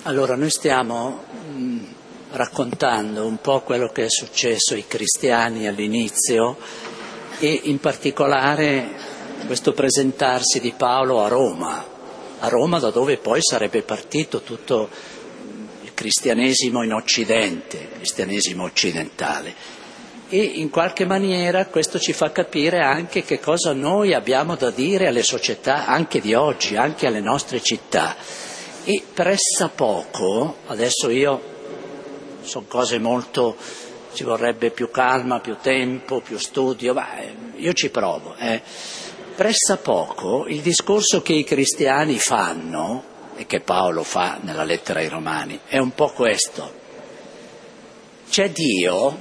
Allora, noi stiamo raccontando un po' quello che è successo ai cristiani all'inizio e in particolare questo presentarsi di Paolo a Roma da dove poi sarebbe partito tutto il cristianesimo in Occidente, il cristianesimo occidentale. E in qualche maniera questo ci fa capire anche che cosa noi abbiamo da dire alle società anche di oggi, anche alle nostre città. E pressappoco, adesso sono cose molto, ci vorrebbe più calma, più tempo, più studio, ma io ci provo. Pressappoco il discorso che i cristiani fanno, e che Paolo fa nella lettera ai Romani, è un po' questo. C'è Dio,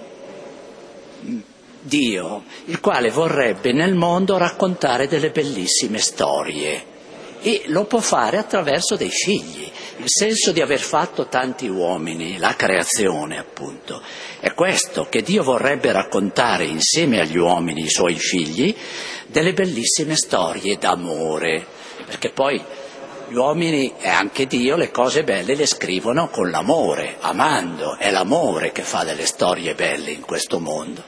il quale vorrebbe nel mondo raccontare delle bellissime storie e lo può fare attraverso dei figli. Il senso di aver fatto tanti uomini, la creazione appunto, è questo, che Dio vorrebbe raccontare insieme agli uomini, i suoi figli, delle bellissime storie d'amore, perché poi gli uomini e anche Dio le cose belle le scrivono con l'amore, amando, è l'amore che fa delle storie belle in questo mondo.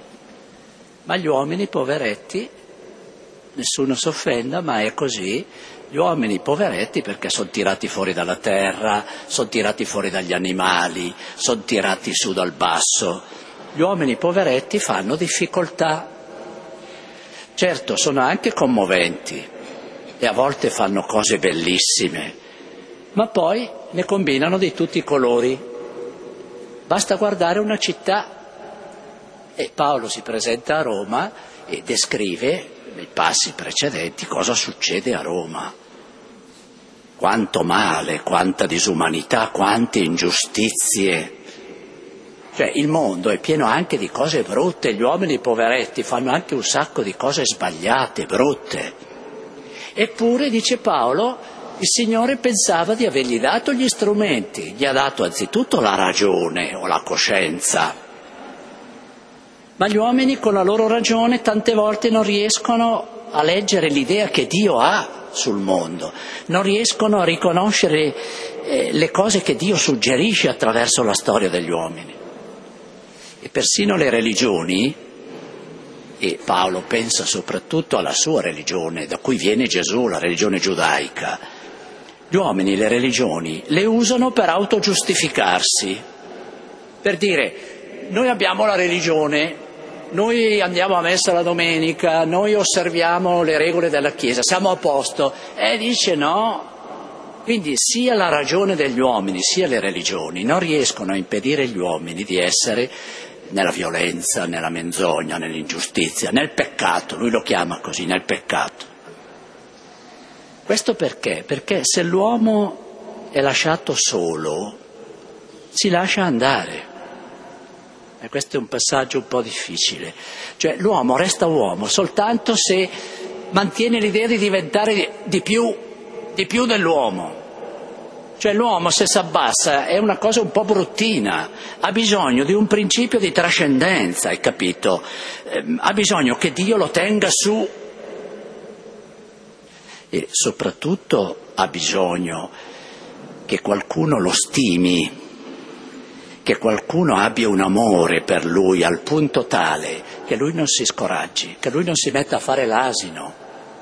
Ma gli uomini poveretti, nessuno si offenda, ma è così, gli uomini poveretti perché sono tirati fuori dalla terra, sono tirati fuori dagli animali, sono tirati su dal basso, gli uomini poveretti fanno difficoltà. Certo, sono anche commoventi e a volte fanno cose bellissime, ma poi ne combinano di tutti i colori. Basta guardare una città. E Paolo si presenta a Roma e descrive nei passi precedenti cosa succede a Roma. Quanto male, quanta disumanità, quante ingiustizie. Cioè il mondo è pieno anche di cose brutte, gli uomini poveretti fanno anche un sacco di cose sbagliate, brutte. Eppure, dice Paolo, il Signore pensava di avergli dato gli strumenti, gli ha dato anzitutto la ragione o la coscienza. Ma gli uomini con la loro ragione tante volte non riescono a leggere l'idea che Dio ha sul mondo, non riescono a riconoscere le cose che Dio suggerisce attraverso la storia degli uomini. E persino le religioni, e Paolo pensa soprattutto alla sua religione, da cui viene Gesù, la religione giudaica, gli uomini le religioni le usano per autogiustificarsi, per dire noi abbiamo la religione, noi andiamo a messa la domenica, noi osserviamo le regole della Chiesa, siamo a posto. Dice no. Quindi sia la ragione degli uomini sia le religioni non riescono a impedire agli uomini di essere nella violenza, nella menzogna, nell'ingiustizia, nel peccato, lui lo chiama così, nel peccato. Questo perché? Perché se l'uomo è lasciato solo, si lascia andare. E questo è un passaggio un po' difficile. Cioè l'uomo resta uomo soltanto se mantiene l'idea di diventare di più dell'uomo. Cioè l'uomo se si abbassa è una cosa un po' bruttina, ha bisogno di un principio di trascendenza, hai capito? Ha bisogno che Dio lo tenga su e soprattutto ha bisogno che qualcuno lo stimi, che qualcuno abbia un amore per lui al punto tale che lui non si scoraggi, che lui non si metta a fare l'asino.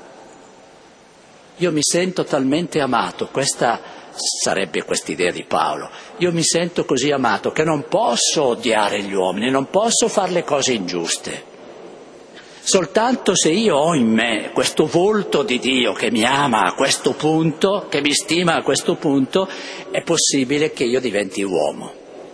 Io mi sento talmente amato, questa sarebbe quest'idea di Paolo, io mi sento così amato che non posso odiare gli uomini, non posso fare le cose ingiuste. Soltanto se io ho in me questo volto di Dio che mi ama a questo punto, che mi stima a questo punto, è possibile che io diventi uomo.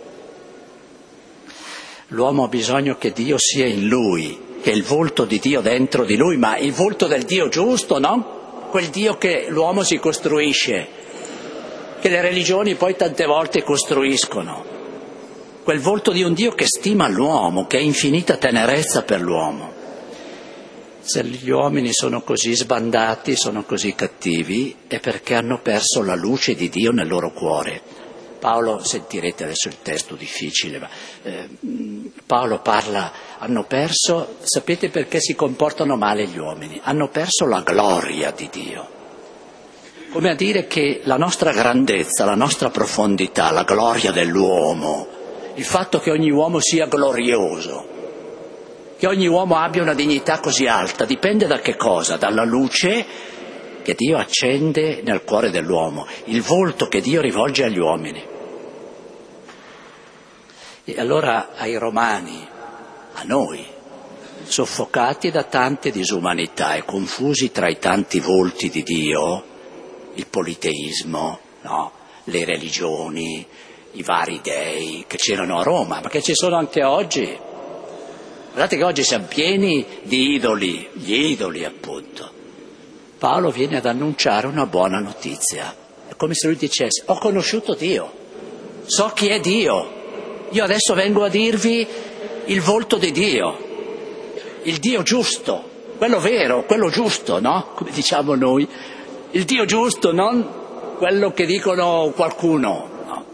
L'uomo ha bisogno che Dio sia in lui, che il volto di Dio dentro di lui, ma il volto del Dio giusto, non quel Dio che l'uomo si costruisce, che le religioni poi tante volte costruiscono. Quel volto di un Dio che stima l'uomo, che ha infinita tenerezza per l'uomo. Se gli uomini sono così sbandati, sono così cattivi, è perché hanno perso la luce di Dio nel loro cuore. Paolo, sentirete adesso il testo difficile, ma Paolo parla, hanno perso, sapete perché si comportano male gli uomini? Hanno perso la gloria di Dio. come a dire che la nostra grandezza, la nostra profondità, la gloria dell'uomo, il fatto che ogni uomo sia glorioso, che ogni uomo abbia una dignità così alta, dipende da che cosa? Dalla luce che Dio accende nel cuore dell'uomo, il volto che Dio rivolge agli uomini. E allora ai Romani, a noi, soffocati da tante disumanità e confusi tra i tanti volti di Dio, il politeismo, no? Le religioni, i vari dei che c'erano a Roma, ma che ci sono anche oggi. Guardate che oggi siamo pieni di idoli, gli idoli appunto. Paolo viene ad annunciare una buona notizia. È come se lui dicesse: ho conosciuto Dio, so chi è Dio, io adesso vengo a dirvi il volto di Dio, il Dio giusto, quello vero, quello giusto, no? Come diciamo noi, il Dio giusto, non quello che dicono qualcuno, no.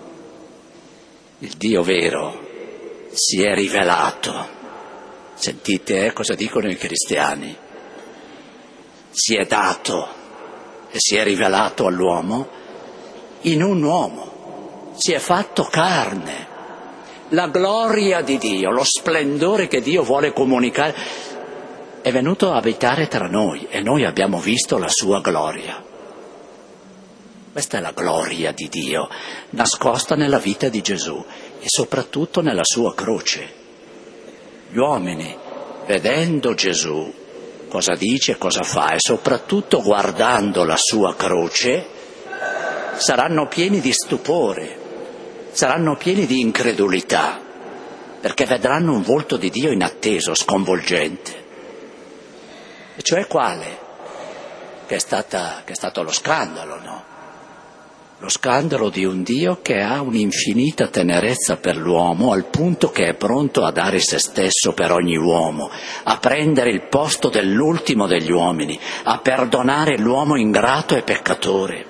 Il Dio vero si è rivelato. Sentite cosa dicono i cristiani. Si è dato e si è rivelato all'uomo in un uomo, si è fatto carne. La gloria di Dio, lo splendore che Dio vuole comunicare, è venuto a abitare tra noi e noi abbiamo visto la sua gloria. Questa è la gloria di Dio, nascosta nella vita di Gesù e soprattutto nella sua croce. Gli uomini, vedendo Gesù, cosa dice, cosa fa, e soprattutto guardando la sua croce, saranno pieni di stupore, saranno pieni di incredulità, perché vedranno un volto di Dio inatteso, sconvolgente. E cioè quale? Che è stato lo scandalo, no? Lo scandalo di un Dio che ha un'infinita tenerezza per l'uomo, al punto che è pronto a dare se stesso per ogni uomo, a prendere il posto dell'ultimo degli uomini, a perdonare l'uomo ingrato e peccatore.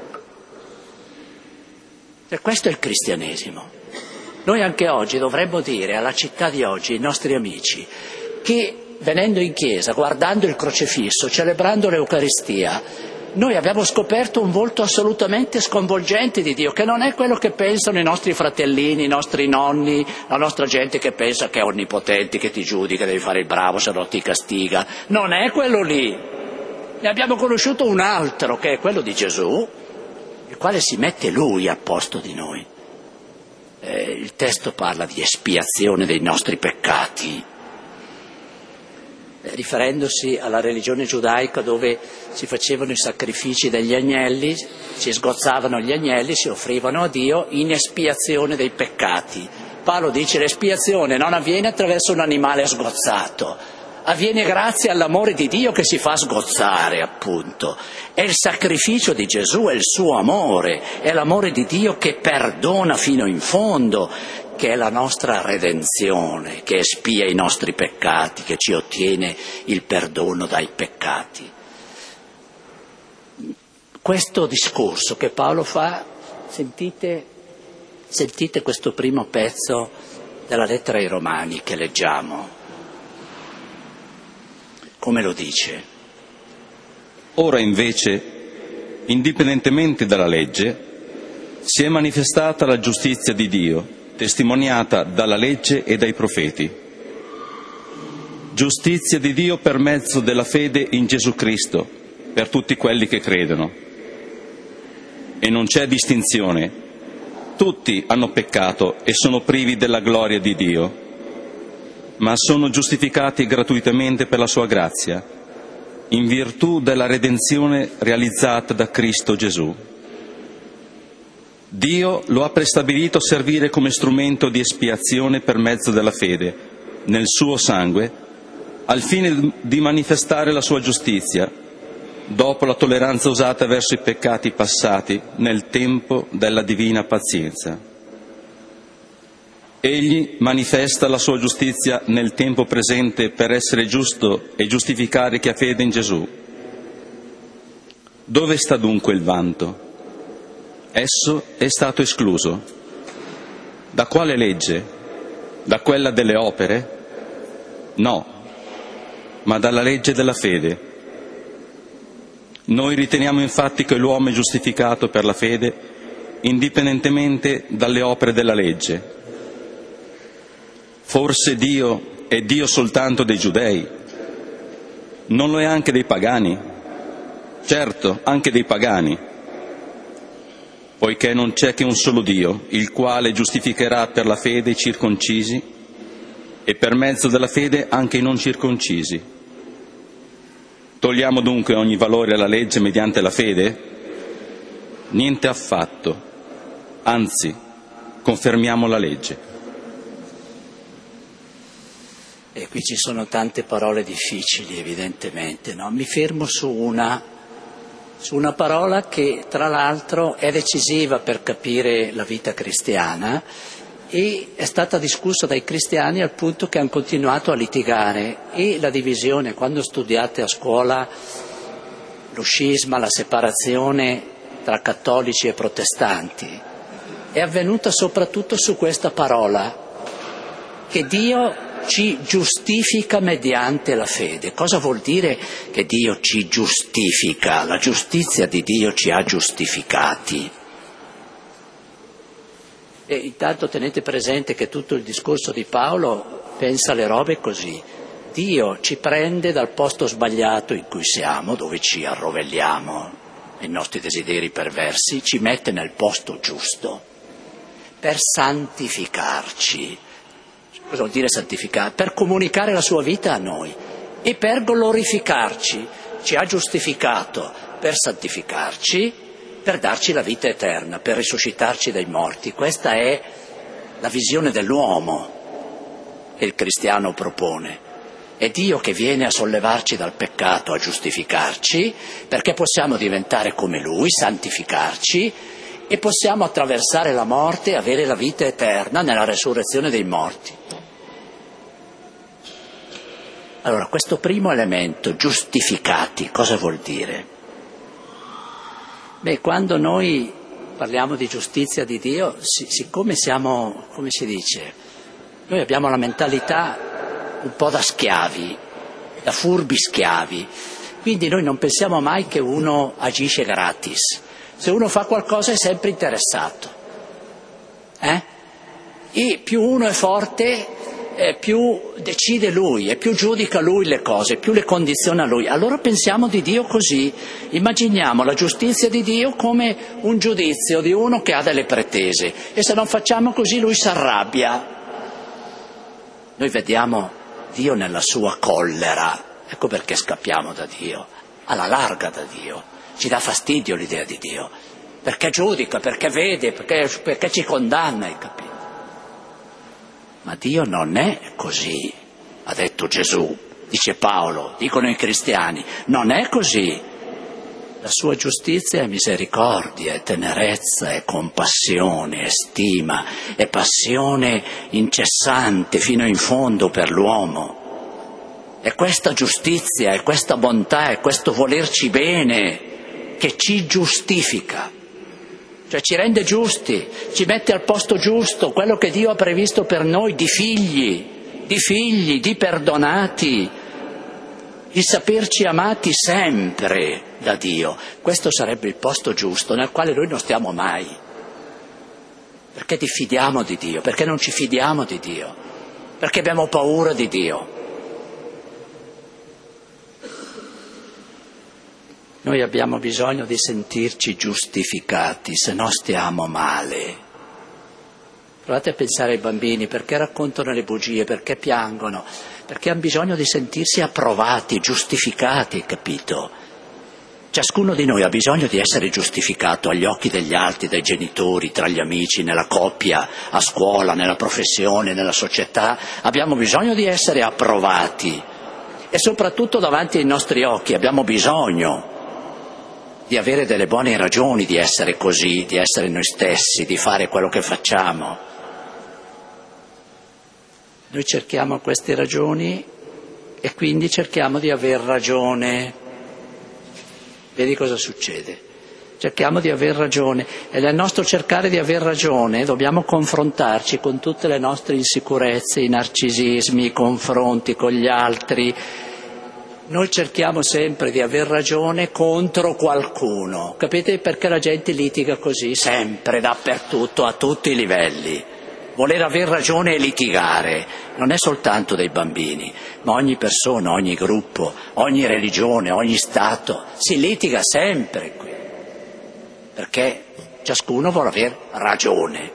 E questo è il cristianesimo. Noi anche oggi dovremmo dire alla città di oggi, ai nostri amici, che venendo in chiesa, guardando il crocefisso, celebrando l'Eucaristia, noi abbiamo scoperto un volto assolutamente sconvolgente di Dio, che non è quello che pensano i nostri fratellini, i nostri nonni, la nostra gente che pensa che è onnipotente, che ti giudica, devi fare il bravo, se no ti castiga. Non è quello lì. Ne abbiamo conosciuto un altro, che è quello di Gesù, il quale si mette lui al posto di noi. Il testo parla di espiazione dei nostri peccati, riferendosi alla religione giudaica dove si facevano i sacrifici degli agnelli, si sgozzavano gli agnelli, si offrivano a Dio in espiazione dei peccati. Paolo dice che l'espiazione non avviene attraverso un animale sgozzato, avviene grazie all'amore di Dio che si fa sgozzare, appunto. È il sacrificio di Gesù, è il suo amore, è l'amore di Dio che perdona fino in fondo, che è la nostra redenzione, che espia i nostri peccati, che ci ottiene il perdono dai peccati. Questo discorso che Paolo fa, sentite questo primo pezzo della lettera ai Romani che leggiamo. Come lo dice? Ora invece, indipendentemente dalla legge, si è manifestata la giustizia di Dio, testimoniata dalla legge e dai profeti. Giustizia di Dio per mezzo della fede in Gesù Cristo, per tutti quelli che credono. E non c'è distinzione. Tutti hanno peccato e sono privi della gloria di Dio, ma sono giustificati gratuitamente per la sua grazia, in virtù della redenzione realizzata da Cristo Gesù. Dio lo ha prestabilito a servire come strumento di espiazione per mezzo della fede nel suo sangue, al fine di manifestare la sua giustizia, dopo la tolleranza usata verso i peccati passati nel tempo della divina pazienza. Egli manifesta la sua giustizia nel tempo presente per essere giusto e giustificare chi ha fede in Gesù. Dove sta dunque il vanto? Esso è stato escluso. Da quale legge? Da quella delle opere? No, ma dalla legge della fede. Noi riteniamo infatti che l'uomo è giustificato per la fede indipendentemente dalle opere della legge. Forse Dio è Dio soltanto dei giudei? Non lo è anche dei pagani? Certo, anche dei pagani, poiché non c'è che un solo Dio, il quale giustificherà per la fede i circoncisi e per mezzo della fede anche i non circoncisi. Togliamo dunque ogni valore alla legge mediante la fede? Niente affatto, anzi, confermiamo la legge. E qui ci sono tante parole difficili, evidentemente, no? Mi fermo su una parola che, tra l'altro, è decisiva per capire la vita cristiana e è stata discussa dai cristiani al punto che hanno continuato a litigare. E la divisione, quando studiate a scuola lo scisma, la separazione tra cattolici e protestanti, è avvenuta soprattutto su questa parola, che Dio ci giustifica mediante la fede. Cosa vuol dire che Dio ci giustifica? La giustizia di Dio ci ha giustificati. E intanto tenete presente che tutto il discorso di Paolo pensa le robe così. Dio ci prende dal posto sbagliato in cui siamo, dove ci arrovelliamo nei nostri desideri perversi, ci mette nel posto giusto per santificarci. Cosa vuol dire santificare? Per comunicare la sua vita a noi e per glorificarci. Ci ha giustificato per santificarci, per darci la vita eterna, per risuscitarci dai morti. Questa è la visione dell'uomo che il cristiano propone. È Dio che viene a sollevarci dal peccato, a giustificarci, perché possiamo diventare come Lui, santificarci, e possiamo attraversare la morte e avere la vita eterna nella resurrezione dei morti. Allora, questo primo elemento, giustificati, cosa vuol dire? Beh, quando noi parliamo di giustizia di Dio, siccome siamo, come si dice, noi abbiamo la mentalità un po' da schiavi, da furbi schiavi, quindi noi non pensiamo mai che uno agisce gratis. Se uno fa qualcosa è sempre interessato. E più uno è forte, più decide lui e più giudica lui le cose, più le condiziona lui. Allora pensiamo di Dio così, immaginiamo la giustizia di Dio come un giudizio di uno che ha delle pretese e se non facciamo così lui si arrabbia. Noi vediamo Dio nella sua collera, ecco perché scappiamo da Dio, alla larga da Dio, ci dà fastidio l'idea di Dio, perché giudica, perché vede, perché ci condanna, hai capito? Ma Dio non è così, ha detto Gesù, dice Paolo, dicono i cristiani, non è così. La sua giustizia è misericordia, è tenerezza, è compassione, è stima, è passione incessante fino in fondo per l'uomo. È questa giustizia, è questa bontà, è questo volerci bene che ci giustifica. Cioè ci rende giusti, ci mette al posto giusto, quello che Dio ha previsto per noi di figli, di perdonati, di saperci amati sempre da Dio. Questo sarebbe il posto giusto nel quale noi non stiamo mai. Perché diffidiamo di Dio, perché non ci fidiamo di Dio, perché abbiamo paura di Dio. Noi abbiamo bisogno di sentirci giustificati, se no stiamo male. Provate a pensare ai bambini, perché raccontano le bugie, perché piangono, perché hanno bisogno di sentirsi approvati, giustificati, capito? Ciascuno di noi ha bisogno di essere giustificato agli occhi degli altri, dai genitori, tra gli amici, nella coppia, a scuola, nella professione, nella società. Abbiamo bisogno di essere approvati e soprattutto davanti ai nostri occhi abbiamo bisogno di avere delle buone ragioni di essere così, di essere noi stessi, di fare quello che facciamo. Noi cerchiamo queste ragioni e quindi cerchiamo di aver ragione. Vedi cosa succede? Cerchiamo di aver ragione e nel nostro cercare di aver ragione dobbiamo confrontarci con tutte le nostre insicurezze, i narcisismi, i confronti con gli altri. Noi cerchiamo sempre di aver ragione contro qualcuno. Capite perché la gente litiga così? Sempre, dappertutto, a tutti i livelli. Voler aver ragione e litigare non è soltanto dei bambini, ma ogni persona, ogni gruppo, ogni religione, ogni Stato si litiga sempre qui. Perché ciascuno vuole aver ragione.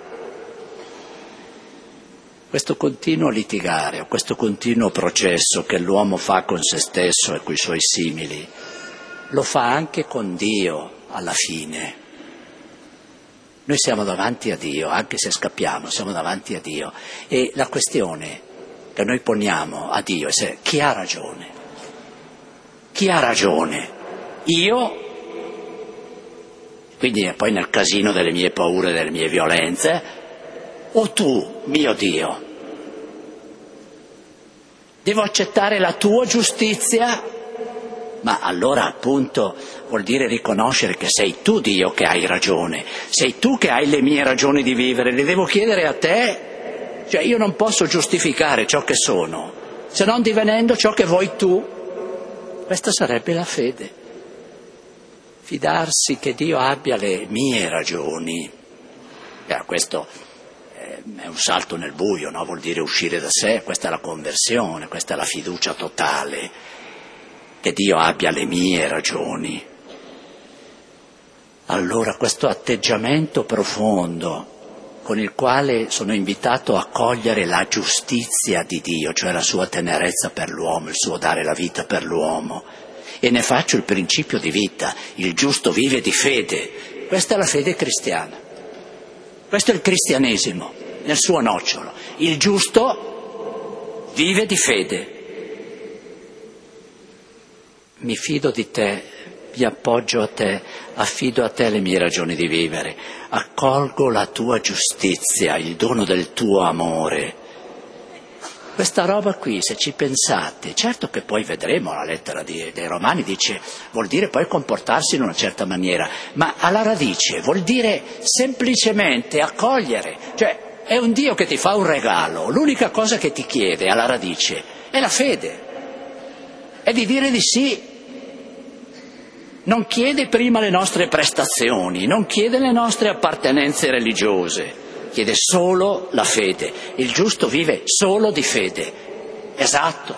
Questo continuo litigare, questo continuo processo che l'uomo fa con se stesso e coi suoi simili, lo fa anche con Dio alla fine. Noi siamo davanti a Dio, anche se scappiamo, siamo davanti a Dio. E la questione che noi poniamo a Dio è se chi ha ragione? Chi ha ragione? Io? Quindi poi nel casino delle mie paure, delle mie violenze, o tu, mio Dio? Devo accettare la tua giustizia? Ma allora appunto vuol dire riconoscere che sei tu Dio che hai ragione, sei tu che hai le mie ragioni di vivere, le devo chiedere a te? Cioè io non posso giustificare ciò che sono, se non divenendo ciò che vuoi tu. Questa sarebbe la fede. Fidarsi che Dio abbia le mie ragioni. Questo è un salto nel buio, no? Vuol dire uscire da sé, questa è la conversione, questa è la fiducia totale, che Dio abbia le mie ragioni. Allora questo atteggiamento profondo con il quale sono invitato a cogliere la giustizia di Dio, cioè la sua tenerezza per l'uomo, il suo dare la vita per l'uomo, e ne faccio il principio di vita, il giusto vive di fede. Questa è la fede cristiana, questo è il cristianesimo nel suo nocciolo, il giusto vive di fede. Mi fido di te, mi appoggio a te, affido a te le mie ragioni di vivere, accolgo la tua giustizia, il dono del tuo amore. Questa roba qui, se ci pensate, certo che poi vedremo la lettera dei Romani, dice, vuol dire poi comportarsi in una certa maniera, ma alla radice vuol dire semplicemente accogliere, cioè è un Dio che ti fa un regalo, l'unica cosa che ti chiede alla radice è la fede, è di dire di sì. Non chiede prima le nostre prestazioni, non chiede le nostre appartenenze religiose, chiede solo la fede. Il giusto vive solo di fede, esatto,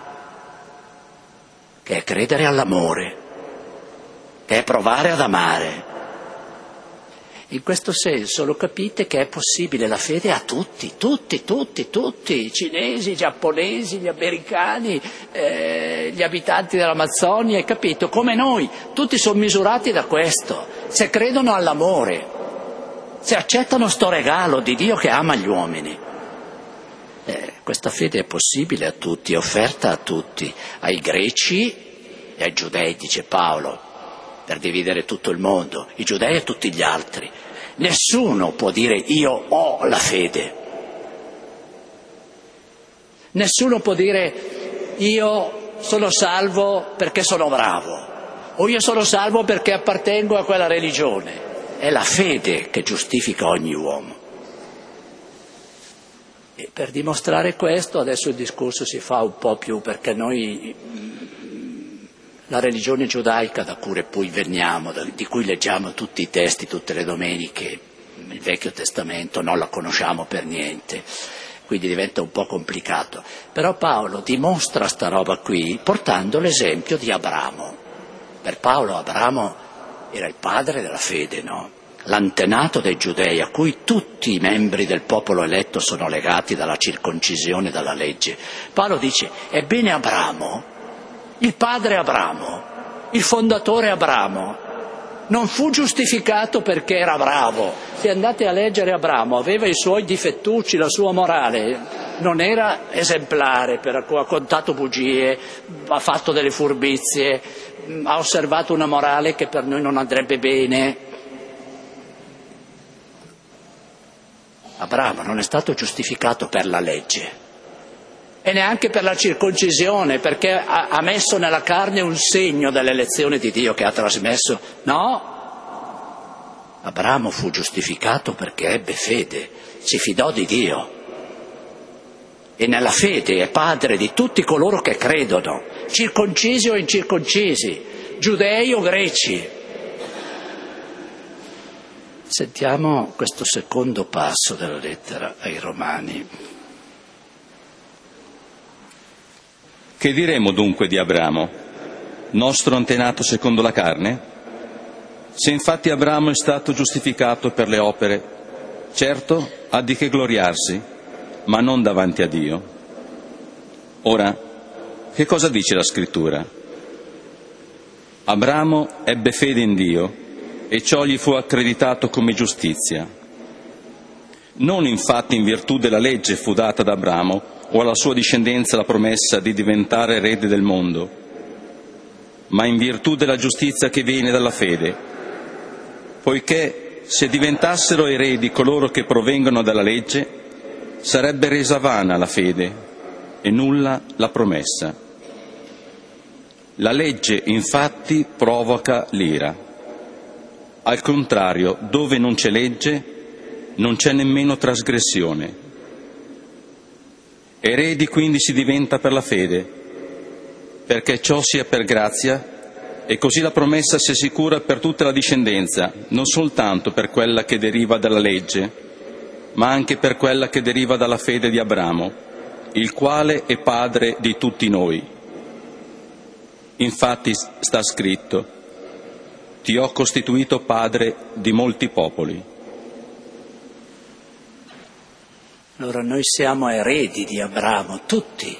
che è credere all'amore, che è provare ad amare. In questo senso lo capite che è possibile la fede a tutti, i cinesi, i giapponesi, gli americani, gli abitanti dell'Amazzonia, hai capito? Come noi, tutti sono misurati da questo, se credono all'amore, se accettano sto regalo di Dio che ama gli uomini. Questa fede è possibile a tutti, è offerta a tutti, ai greci e ai giudei, dice Paolo, per dividere tutto il mondo, i giudei e tutti gli altri. Nessuno può dire io ho la fede. Nessuno può dire io sono salvo perché sono bravo, o io sono salvo perché appartengo a quella religione. È la fede che giustifica ogni uomo. E per dimostrare questo adesso il discorso si fa un po' più, perché noi la religione giudaica da cui poi veniamo, di cui leggiamo tutti i testi tutte le domeniche, il Vecchio Testamento, non la conosciamo per niente, quindi diventa un po' complicato. Però Paolo dimostra sta roba qui portando l'esempio di Abramo. Per Paolo Abramo era il padre della fede, no? L'antenato dei giudei, a cui tutti i membri del popolo eletto sono legati dalla circoncisione e dalla legge. Paolo dice, ebbene Abramo, il padre Abramo, il fondatore Abramo, non fu giustificato perché era bravo. Se andate a leggere Abramo, aveva i suoi difettucci, la sua morale non era esemplare, per cui ha contato bugie, ha fatto delle furbizie, ha osservato una morale che per noi non andrebbe bene. Abramo non è stato giustificato per la legge e neanche per la circoncisione, perché ha messo nella carne un segno dell'elezione di Dio che ha trasmesso. No, Abramo fu giustificato perché ebbe fede, si fidò di Dio e nella fede è padre di tutti coloro che credono. circoncisi o incirconcisi, giudei o greci. Sentiamo questo secondo passo della lettera ai Romani. Che diremo dunque di Abramo, nostro antenato secondo la carne? Se infatti Abramo è stato giustificato per le opere, certo ha di che gloriarsi, ma non davanti a Dio. Ora, che cosa dice la Scrittura? Abramo ebbe fede in Dio e ciò gli fu accreditato come giustizia. Non infatti in virtù della legge fu data ad Abramo o alla sua discendenza la promessa di diventare erede del mondo, ma in virtù della giustizia che viene dalla fede, poiché se diventassero eredi coloro che provengono dalla legge, sarebbe resa vana la fede e nulla la promessa. La legge infatti provoca l'ira. Al contrario, dove non c'è legge, non c'è nemmeno trasgressione. Eredi quindi si diventa per la fede, perché ciò sia per grazia, e così la promessa sia sicura per tutta la discendenza, non soltanto per quella che deriva dalla legge, ma anche per quella che deriva dalla fede di Abramo, il quale è padre di tutti noi. Infatti sta scritto: ti ho costituito padre di molti popoli. Allora noi siamo eredi di Abramo, tutti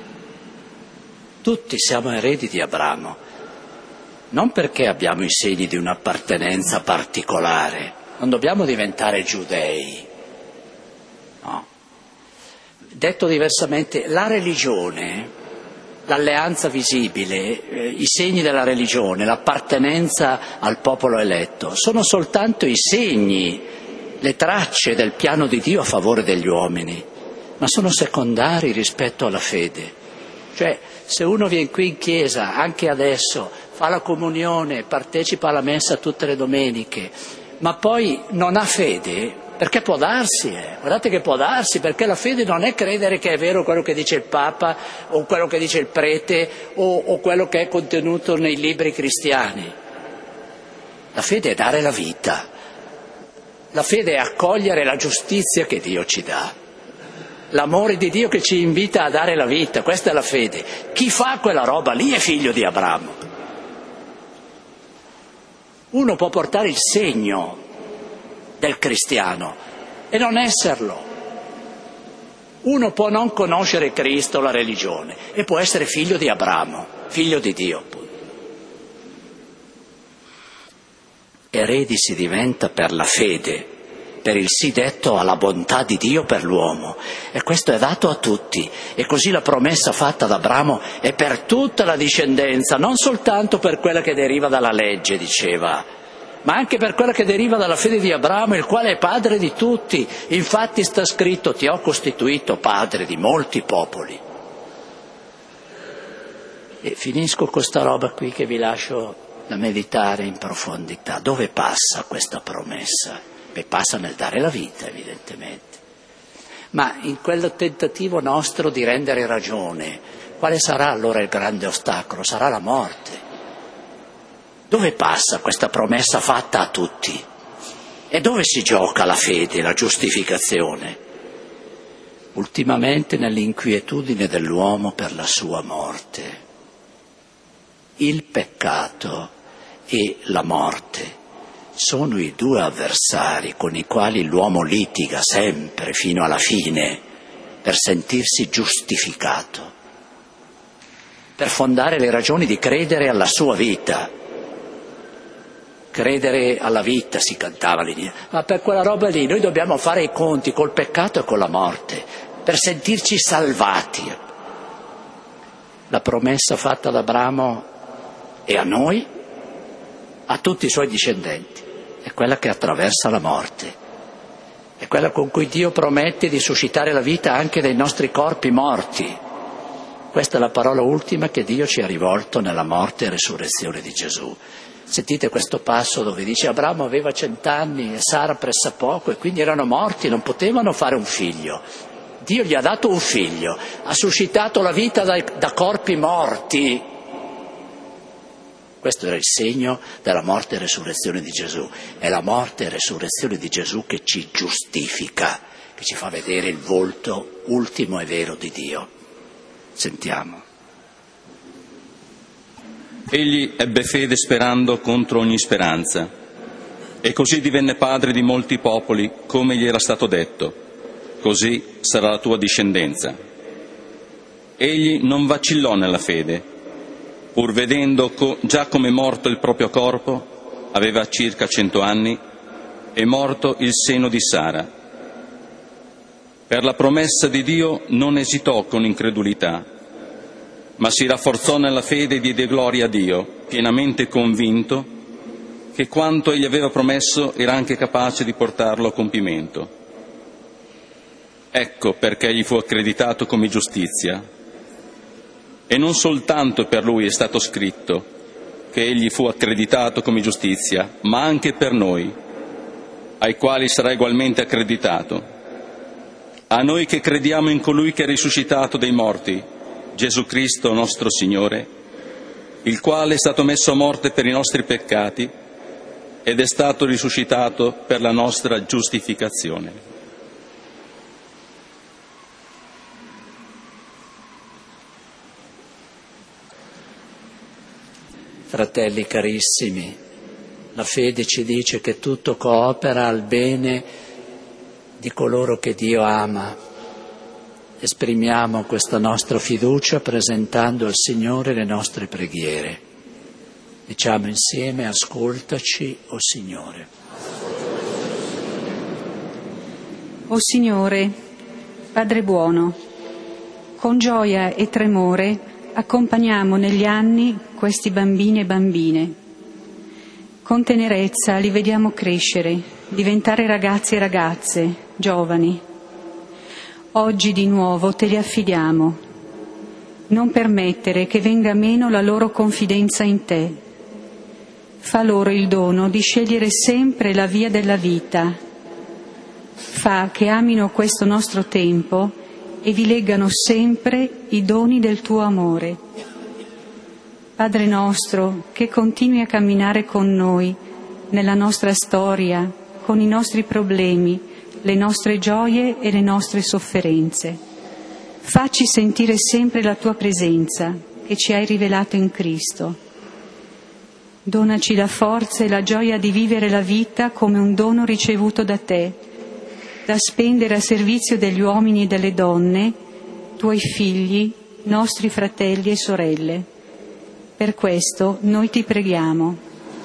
siamo eredi di Abramo, non perché abbiamo i segni di un'appartenenza particolare, non dobbiamo diventare giudei, no. Detto diversamente, la religione, l'alleanza visibile, i segni della religione, l'appartenenza al popolo eletto, sono soltanto i segni, le tracce del piano di Dio a favore degli uomini, ma sono secondari rispetto alla fede. Cioè, se uno viene qui in chiesa, anche adesso, fa la comunione, partecipa alla messa tutte le domeniche, ma poi non ha fede, perché può darsi, guardate che può darsi, perché la fede non è credere che è vero quello che dice il Papa o quello che dice il prete o quello che è contenuto nei libri cristiani. La fede è dare la vita, la fede è accogliere la giustizia che Dio ci dà, l'amore di Dio che ci invita a dare la vita, questa è la fede. Chi fa quella roba lì è figlio di Abramo. Uno può portare il segno del cristiano e non esserlo. Uno può non conoscere Cristo, la religione, e può essere figlio di Abramo, figlio di Dio, appunto. Eredi si diventa per la fede, per il sì detto alla bontà di Dio per l'uomo, e questo è dato a tutti, e così la promessa fatta ad Abramo è per tutta la discendenza, non soltanto per quella che deriva dalla legge, diceva, ma anche per quella che deriva dalla fede di Abramo, il quale è padre di tutti. Infatti sta scritto: ti ho costituito padre di molti popoli. E finisco con sta roba qui che vi lascio da meditare in profondità. Dove passa questa promessa? Beh, passa nel dare la vita, evidentemente. Ma in quel tentativo nostro di rendere ragione, quale sarà allora il grande ostacolo? Sarà la morte. Dove passa questa promessa fatta a tutti? E dove si gioca la fede, la giustificazione? Ultimamente nell'inquietudine dell'uomo per la sua morte. Il peccato e la morte sono i due avversari con i quali l'uomo litiga sempre fino alla fine per sentirsi giustificato, per fondare le ragioni di credere alla sua vita. Credere alla vita, si cantava lì, ma per quella roba lì noi dobbiamo fare i conti col peccato e con la morte, per sentirci salvati. La promessa fatta ad Abramo e a noi, a tutti i suoi discendenti, è quella che attraversa la morte, è quella con cui Dio promette di suscitare la vita anche dei nostri corpi morti. Questa è la parola ultima che Dio ci ha rivolto nella morte e resurrezione di Gesù. Sentite questo passo dove dice: Abramo aveva 100 anni e Sara pressappoco, e quindi erano morti, non potevano fare un figlio. Dio gli ha dato un figlio, ha suscitato la vita da corpi morti. Questo era il segno della morte e resurrezione di Gesù. È la morte e resurrezione di Gesù che ci giustifica, che ci fa vedere il volto ultimo e vero di Dio. Sentiamo. Egli ebbe fede sperando contro ogni speranza, e così divenne padre di molti popoli, come gli era stato detto. Così sarà la tua discendenza. Egli non vacillò nella fede, pur vedendo già come morto il proprio corpo, aveva circa 100 anni, e morto il seno di Sara. Per la promessa di Dio non esitò con incredulità, ma si rafforzò nella fede e diede gloria a Dio, pienamente convinto che quanto egli aveva promesso era anche capace di portarlo a compimento. Ecco perché gli fu accreditato come giustizia. E non soltanto per lui è stato scritto che egli fu accreditato come giustizia, ma anche per noi, ai quali sarà ugualmente accreditato. A noi che crediamo in colui che è risuscitato dai morti, Gesù Cristo nostro Signore, il quale è stato messo a morte per i nostri peccati ed è stato risuscitato per la nostra giustificazione. Fratelli carissimi, la fede ci dice che tutto coopera al bene di coloro che Dio ama. Esprimiamo questa nostra fiducia presentando al Signore le nostre preghiere. Diciamo insieme: ascoltaci, o Signore. O Signore, Padre buono, con gioia e tremore accompagniamo negli anni questi bambini e bambine. Con tenerezza li vediamo crescere, diventare ragazzi e ragazze, giovani. Oggi di nuovo te li affidiamo. Non permettere che venga meno la loro confidenza in te. Fa loro il dono di scegliere sempre la via della vita. Fa che amino questo nostro tempo e vi leggano sempre i doni del tuo amore. Padre nostro, che continui a camminare con noi, nella nostra storia, con i nostri problemi, le nostre gioie e le nostre sofferenze. Facci sentire sempre la tua presenza, che ci hai rivelato in Cristo. Donaci la forza e la gioia di vivere la vita come un dono ricevuto da te, da spendere a servizio degli uomini e delle donne, tuoi figli, nostri fratelli e sorelle. Per questo noi ti preghiamo.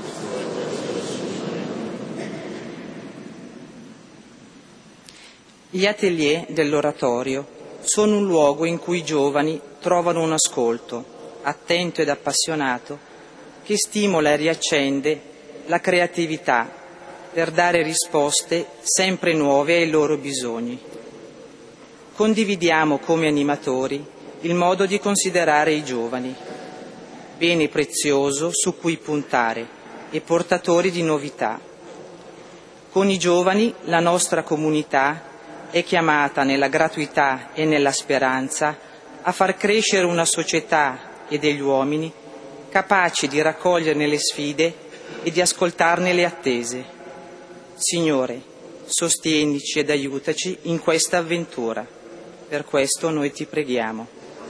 Gli atelier dell'oratorio sono un luogo in cui i giovani trovano un ascolto attento ed appassionato che stimola e riaccende la creatività per dare risposte sempre nuove ai loro bisogni. Condividiamo come animatori il modo di considerare i giovani, bene prezioso su cui puntare e portatori di novità. Con i giovani la nostra comunità è chiamata nella gratuità e nella speranza a far crescere una società e degli uomini capaci di raccoglierne le sfide e di ascoltarne le attese. Signore, sostienici ed aiutaci in questa avventura. Per questo noi ti preghiamo.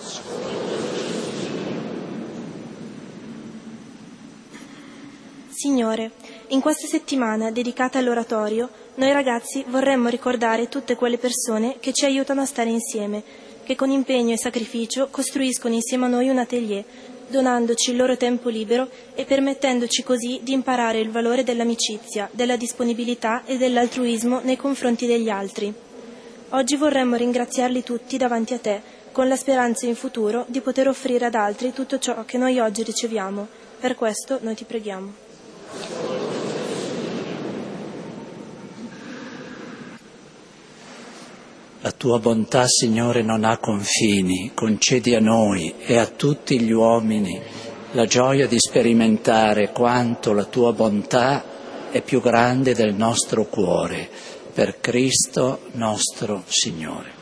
Signore, in questa settimana dedicata all'oratorio, noi ragazzi vorremmo ricordare tutte quelle persone che ci aiutano a stare insieme, che con impegno e sacrificio costruiscono insieme a noi un atelier, donandoci il loro tempo libero e permettendoci così di imparare il valore dell'amicizia, della disponibilità e dell'altruismo nei confronti degli altri. Oggi vorremmo ringraziarli tutti davanti a te, con la speranza in futuro di poter offrire ad altri tutto ciò che noi oggi riceviamo. Per questo noi ti preghiamo. La tua bontà, Signore, non ha confini. Concedi a noi e a tutti gli uomini la gioia di sperimentare quanto la tua bontà è più grande del nostro cuore. Per Cristo nostro Signore.